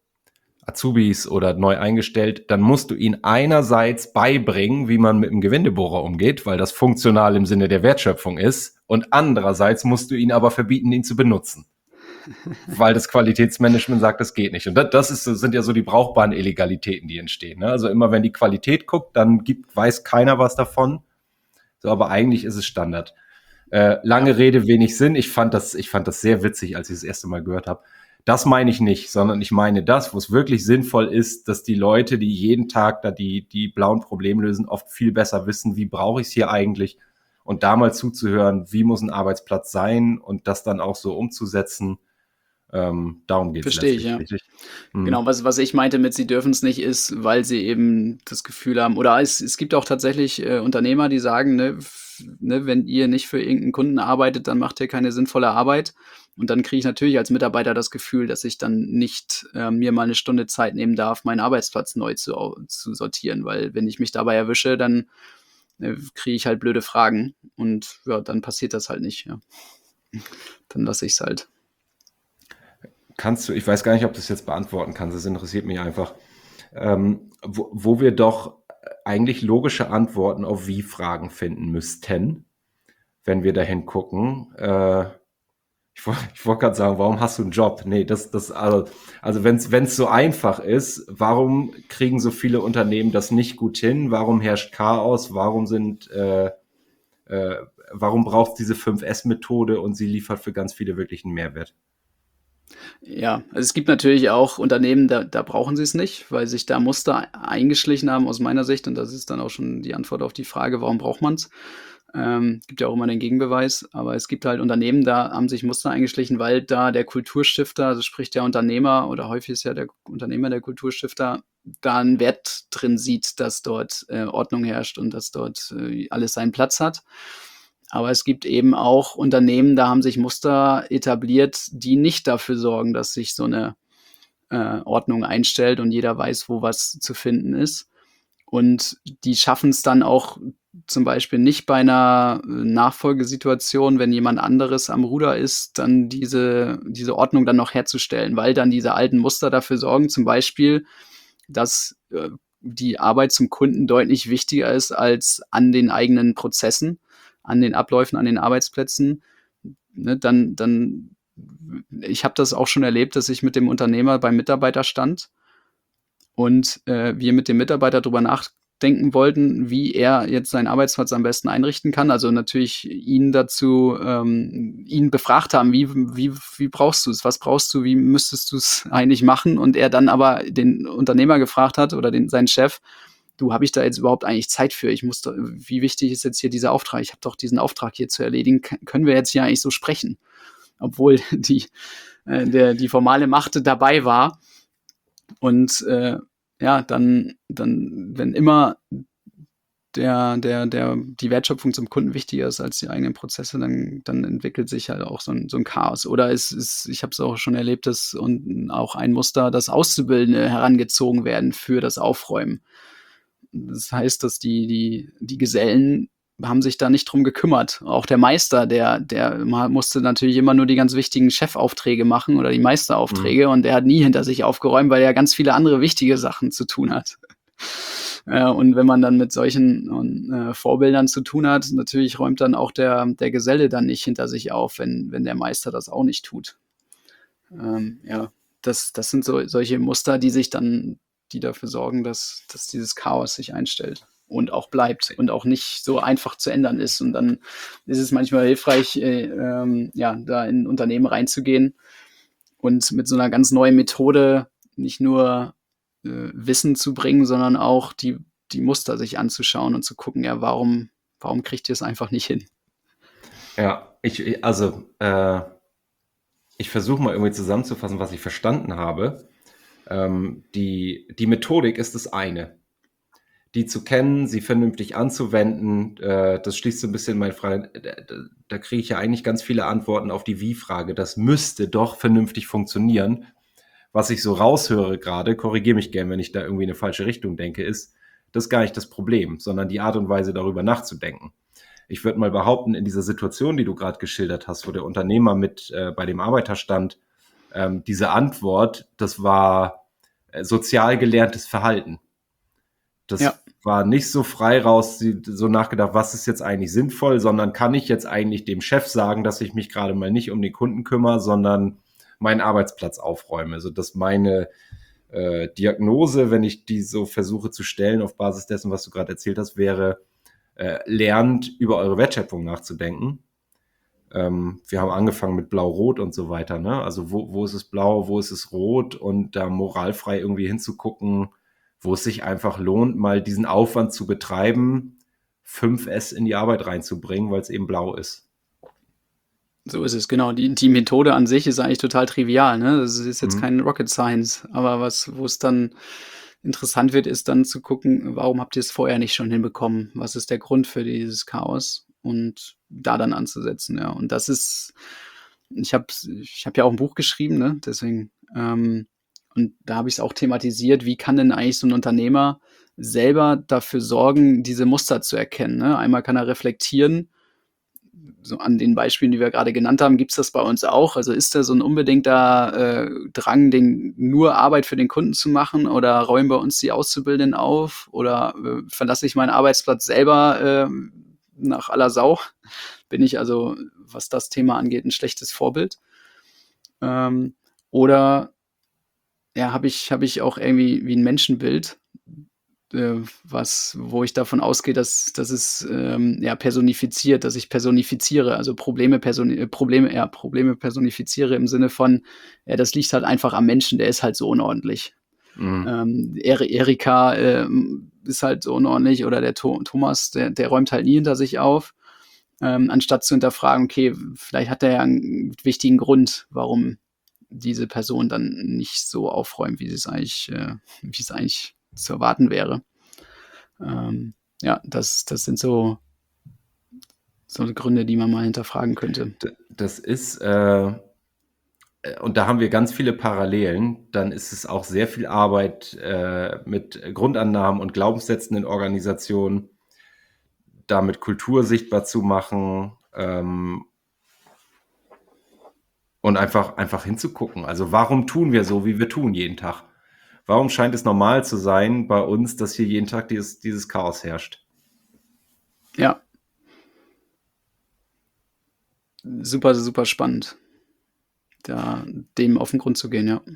Azubis oder neu eingestellt, dann musst du ihnen einerseits beibringen, wie man mit einem Gewindebohrer umgeht, weil das funktional im Sinne der Wertschöpfung ist, und andererseits musst du ihnen aber verbieten, ihn zu benutzen, weil das Qualitätsmanagement sagt, das geht nicht. Und das, das ist, sind ja so die brauchbaren Illegalitäten, die entstehen. Ne? Also immer, wenn die Qualität guckt, dann gibt, weiß keiner was davon. So, aber eigentlich ist es Standard. Äh, lange Rede, wenig Sinn. Ich fand das, ich fand das sehr witzig, als ich das erste Mal gehört habe. Das meine ich nicht, sondern ich meine das, wo es wirklich sinnvoll ist, dass die Leute, die jeden Tag da die, die blauen Probleme lösen, oft viel besser wissen, wie brauche ich es hier eigentlich, und da mal zuzuhören, wie muss ein Arbeitsplatz sein und das dann auch so umzusetzen. Ähm, darum geht es. Verstehe ich, ja. Richtig. Mhm. Genau, was, was ich meinte mit, sie dürfen es nicht, ist, weil sie eben das Gefühl haben, oder es, es gibt auch tatsächlich äh, Unternehmer, die sagen, ne, f, ne, wenn ihr nicht für irgendeinen Kunden arbeitet, dann macht ihr keine sinnvolle Arbeit. Und dann kriege ich natürlich als Mitarbeiter das Gefühl, dass ich dann nicht äh, mir mal eine Stunde Zeit nehmen darf, meinen Arbeitsplatz neu zu, zu sortieren, weil wenn ich mich dabei erwische, dann äh, kriege ich halt blöde Fragen, und ja, dann passiert das halt nicht. Ja. Dann lasse ich es halt. Kannst du, ich weiß gar nicht, ob du das jetzt beantworten kannst, das interessiert mich einfach, ähm, wo, wo wir doch eigentlich logische Antworten auf Wie-Fragen finden müssten, wenn wir dahin gucken. Äh, ich wollte ich wollt gerade sagen, warum hast du einen Job? Nee, das, das, also, also wenn es so einfach ist, warum kriegen so viele Unternehmen das nicht gut hin? Warum herrscht Chaos? Warum sind, äh, äh, warum braucht es diese fünf S Methode und sie liefert für ganz viele wirklich einen Mehrwert? Ja, also es gibt natürlich auch Unternehmen, da, da brauchen sie es nicht, weil sich da Muster eingeschlichen haben aus meiner Sicht. Und das ist dann auch schon die Antwort auf die Frage, warum braucht man es? Ähm, gibt ja auch immer den Gegenbeweis. Aber es gibt halt Unternehmen, da haben sich Muster eingeschlichen, weil da der Kulturstifter, also sprich der Unternehmer, oder häufig ist ja der Unternehmer der Kulturstifter, da einen Wert drin sieht, dass dort äh, Ordnung herrscht und dass dort äh, alles seinen Platz hat. Aber es gibt eben auch Unternehmen, da haben sich Muster etabliert, die nicht dafür sorgen, dass sich so eine äh, Ordnung einstellt und jeder weiß, wo was zu finden ist. Und die schaffen es dann auch zum Beispiel nicht bei einer Nachfolgesituation, wenn jemand anderes am Ruder ist, dann diese, diese Ordnung dann noch herzustellen, weil dann diese alten Muster dafür sorgen, zum Beispiel, dass äh, die Arbeit zum Kunden deutlich wichtiger ist als an den eigenen Prozessen, an den Abläufen, an den Arbeitsplätzen. Ne, dann, dann, ich habe das auch schon erlebt, dass ich mit dem Unternehmer beim Mitarbeiter stand und äh, wir mit dem Mitarbeiter darüber nachdenken wollten, wie er jetzt seinen Arbeitsplatz am besten einrichten kann. Also natürlich ihn dazu, ähm, ihn befragt haben, wie, wie, wie brauchst du es, was brauchst du, wie müsstest du es eigentlich machen? Und er dann aber den Unternehmer gefragt hat oder den, seinen Chef, du, habe ich da jetzt überhaupt eigentlich Zeit für? Ich muss doch, wie wichtig ist jetzt hier dieser Auftrag? Ich habe doch diesen Auftrag hier zu erledigen. K- können wir jetzt hier eigentlich so sprechen? Obwohl die, äh, der, die formale Macht dabei war. Und äh, ja, dann, dann, wenn immer der, der, der, die Wertschöpfung zum Kunden wichtiger ist als die eigenen Prozesse, dann, dann entwickelt sich halt auch so ein, so ein Chaos. Oder es ist, ich habe es auch schon erlebt, dass und auch ein Muster, dass Auszubildende herangezogen werden für das Aufräumen. Das heißt, dass die, die, die Gesellen haben sich da nicht drum gekümmert. Auch der Meister, der, der musste natürlich immer nur die ganz wichtigen Chefaufträge machen oder die Meisteraufträge, mhm. und der hat nie hinter sich aufgeräumt, weil er ganz viele andere wichtige Sachen zu tun hat. äh, und wenn man dann mit solchen äh, Vorbildern zu tun hat, natürlich räumt dann auch der, der Geselle dann nicht hinter sich auf, wenn, wenn der Meister das auch nicht tut. Ähm, ja, das, das sind so solche Muster, die sich dann die dafür sorgen, dass, dass dieses Chaos sich einstellt und auch bleibt und auch nicht so einfach zu ändern ist. Und dann ist es manchmal hilfreich, äh, ähm, ja, da in Unternehmen reinzugehen und mit so einer ganz neuen Methode nicht nur äh, Wissen zu bringen, sondern auch die, die Muster sich anzuschauen und zu gucken, ja, warum, warum kriegt ihr es einfach nicht hin? Ja, ich, also, äh, ich versuche mal irgendwie zusammenzufassen, was ich verstanden habe. Ähm, die, die Methodik ist das eine. Die zu kennen, sie vernünftig anzuwenden, äh, das schließt so ein bisschen meine Frage. Da, da, da kriege ich ja eigentlich ganz viele Antworten auf die Wie-Frage. Das müsste doch vernünftig funktionieren. Was ich so raushöre gerade, korrigiere mich gern, wenn ich da irgendwie in eine falsche Richtung denke, ist, das ist gar nicht das Problem, sondern die Art und Weise, darüber nachzudenken. Ich würde mal behaupten, in dieser Situation, die du gerade geschildert hast, wo der Unternehmer mit äh, bei dem Arbeiter stand, ähm, diese Antwort, das war äh, sozial gelerntes Verhalten. Das Ja. war nicht so frei raus, so nachgedacht, was ist jetzt eigentlich sinnvoll, sondern kann ich jetzt eigentlich dem Chef sagen, dass ich mich gerade mal nicht um den Kunden kümmere, sondern meinen Arbeitsplatz aufräume. Also dass meine äh, Diagnose, wenn ich die so versuche zu stellen auf Basis dessen, was du gerade erzählt hast, wäre, äh, lernt über eure Wertschöpfung nachzudenken. Ähm, wir haben angefangen mit Blau-Rot und so weiter, ne? Also wo, wo ist es blau, wo ist es rot und da moralfrei irgendwie hinzugucken, wo es sich einfach lohnt, mal diesen Aufwand zu betreiben, fünf S in die Arbeit reinzubringen, weil es eben blau ist. So ist es, genau. Die, die Methode an sich ist eigentlich total trivial, ne? Das ist jetzt Mhm. kein Rocket Science, aber was, wo es dann interessant wird, ist dann zu gucken, warum habt ihr es vorher nicht schon hinbekommen? Was ist der Grund für dieses Chaos? Und da dann anzusetzen, ja. Und das ist, ich habe ich hab ja auch ein Buch geschrieben, ne? Deswegen, ähm, und da habe ich es auch thematisiert, wie kann denn eigentlich so ein Unternehmer selber dafür sorgen, diese Muster zu erkennen, ne? Einmal kann er reflektieren, so an den Beispielen, die wir gerade genannt haben, gibt es das bei uns auch? Also ist da so ein unbedingter äh, Drang, den, nur Arbeit für den Kunden zu machen, oder räumen bei uns die Auszubildenden auf, oder äh, verlasse ich meinen Arbeitsplatz selber äh, nach aller Sau? Bin ich also, was das Thema angeht, ein schlechtes Vorbild? Ähm, oder ja, habe ich, hab ich auch irgendwie wie ein Menschenbild, äh, was, wo ich davon ausgehe, dass, dass es ähm, ja, personifiziert, dass ich personifiziere, also Probleme, personi äh, Probleme, ja, Probleme personifiziere im Sinne von, ja, das liegt halt einfach am Menschen, der ist halt so unordentlich. Mhm. Ähm, Eri- Erika ähm, ist halt so unordentlich, oder der Tho- Thomas, der, der räumt halt nie hinter sich auf, ähm, anstatt zu hinterfragen, okay, vielleicht hat er ja einen wichtigen Grund, warum diese Person dann nicht so aufräumt, wie sie es eigentlich, äh, wie es eigentlich zu erwarten wäre. Ähm, ja, das, das sind so, so Gründe, die man mal hinterfragen könnte. D- Das ist, äh, und da haben wir ganz viele Parallelen, dann ist es auch sehr viel Arbeit äh, mit Grundannahmen und Glaubenssätzen in Organisationen, damit Kultur sichtbar zu machen, ähm, und einfach, einfach hinzugucken. Also warum tun wir so, wie wir tun jeden Tag? Warum scheint es normal zu sein bei uns, dass hier jeden Tag dieses, dieses Chaos herrscht? Ja, super, super spannend, da dem auf den Grund zu gehen, ja.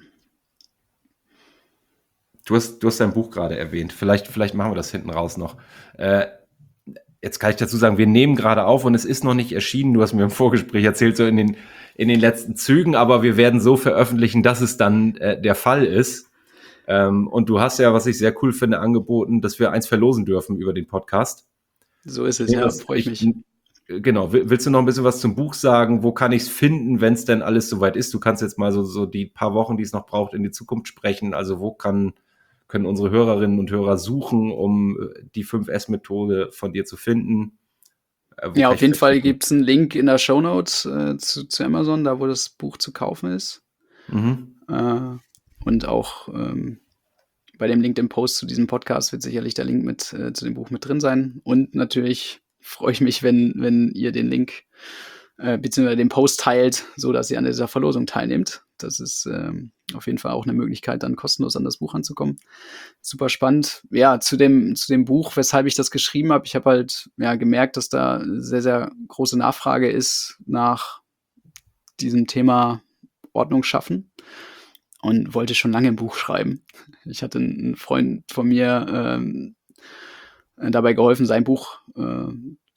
Du hast, du hast dein Buch gerade erwähnt. Vielleicht, vielleicht machen wir das hinten raus noch. Äh, jetzt kann ich dazu sagen, wir nehmen gerade auf und es ist noch nicht erschienen. Du hast mir im Vorgespräch erzählt, so in den, in den letzten Zügen, aber wir werden so veröffentlichen, dass es dann äh, der Fall ist. Ähm, und du hast ja, was ich sehr cool finde, angeboten, dass wir eins verlosen dürfen über den Podcast. So ist es, Ja, ja, das- freue ich mich. Genau, Will- willst du noch ein bisschen was zum Buch sagen? Wo kann ich es finden, wenn es denn alles soweit ist? Du kannst jetzt mal so, so die paar Wochen, die es noch braucht, in die Zukunft sprechen. Also wo kann, können unsere Hörerinnen und Hörer suchen, um äh, die fünf S-Methode von dir zu finden? Äh, wo Ja, kann auf ich jeden Fall vielleicht gucken? gibt es einen Link in der Shownote äh, zu, zu Amazon, da wo das Buch zu kaufen ist. Mhm. Äh, und auch ähm, bei dem Link im Post zu diesem Podcast wird sicherlich der Link mit äh, zu dem Buch mit drin sein. Und natürlich freue ich mich, wenn, wenn ihr den Link äh, beziehungsweise den Post teilt, so dass ihr an dieser Verlosung teilnehmt. Das ist ähm, auf jeden Fall auch eine Möglichkeit, dann kostenlos an das Buch ranzukommen. Super spannend. Ja, zu dem, zu dem Buch, weshalb ich das geschrieben habe, ich habe halt ja gemerkt, dass da sehr, sehr große Nachfrage ist nach diesem Thema Ordnung schaffen, und wollte schon lange ein Buch schreiben. Ich hatte einen Freund von mir ähm, dabei geholfen, sein Buch äh,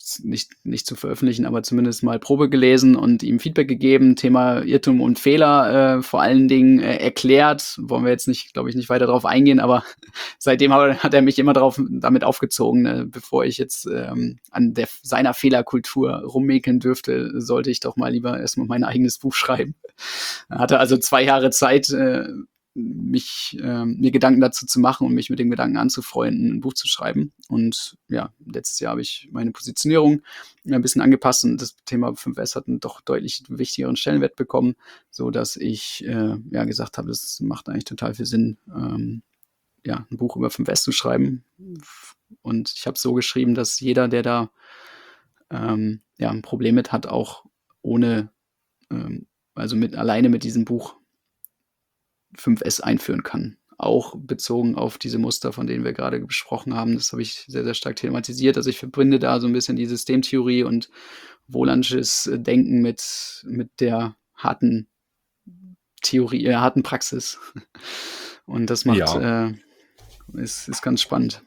nicht, nicht zu veröffentlichen, aber zumindest mal Probe gelesen und ihm Feedback gegeben, Thema Irrtum und Fehler äh, vor allen Dingen äh, erklärt. Wollen wir jetzt nicht, glaube ich, nicht weiter darauf eingehen, aber seitdem hat er mich immer drauf, damit aufgezogen, ne? Bevor ich jetzt ähm, an der, seiner Fehlerkultur rummäkeln dürfte, sollte ich doch mal lieber erstmal mein eigenes Buch schreiben. Er hatte also zwei Jahre Zeit, äh, mich äh, mir Gedanken dazu zu machen und mich mit dem Gedanken anzufreunden, ein Buch zu schreiben. Und ja, letztes Jahr habe ich meine Positionierung ein bisschen angepasst und das Thema fünf S hat einen doch deutlich wichtigeren Stellenwert bekommen, so dass ich äh, ja gesagt habe, das macht eigentlich total viel Sinn, ähm, ja, ein Buch über fünf S zu schreiben. Und ich habe es so geschrieben, dass jeder, der da ähm, ja ein Problem mit hat, auch ohne, ähm, also mit alleine mit diesem Buch fünf S einführen kann. Auch bezogen auf diese Muster, von denen wir gerade besprochen haben. Das habe ich sehr, sehr stark thematisiert. Also ich verbinde da so ein bisschen die Systemtheorie und Wohlandsches Denken mit, mit der harten Theorie, äh, harten Praxis. Und das macht, ja. äh, ist, ist ganz spannend.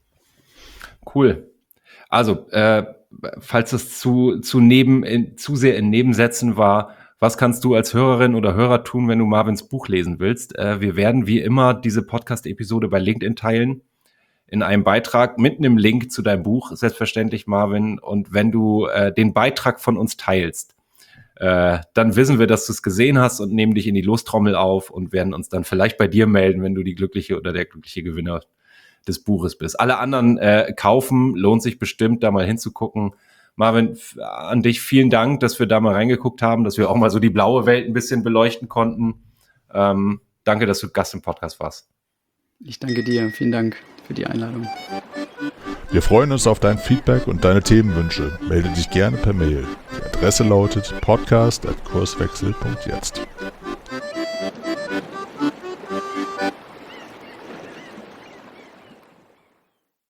Cool. Also, äh, falls es zu, zu, neben, in, zu sehr in Nebensätzen war, was kannst du als Hörerin oder Hörer tun, wenn du Marvins Buch lesen willst? Äh, wir werden wie immer diese Podcast-Episode bei LinkedIn teilen, in einem Beitrag mit einem Link zu deinem Buch, selbstverständlich, Marvin. Und wenn du äh, den Beitrag von uns teilst, äh, dann wissen wir, dass du es gesehen hast und nehmen dich in die Lostrommel auf und werden uns dann vielleicht bei dir melden, wenn du die glückliche oder der glückliche Gewinner des Buches bist. Alle anderen äh, kaufen, lohnt sich bestimmt, da mal hinzugucken. Marvin, an dich vielen Dank, dass wir da mal reingeguckt haben, dass wir auch mal so die blaue Welt ein bisschen beleuchten konnten. Ähm, danke, dass du Gast im Podcast warst. Ich danke dir. Vielen Dank für die Einladung. Wir freuen uns auf dein Feedback und deine Themenwünsche. Melde dich gerne per Mail. Die Adresse lautet podcast at kurswechsel punkt jetzt.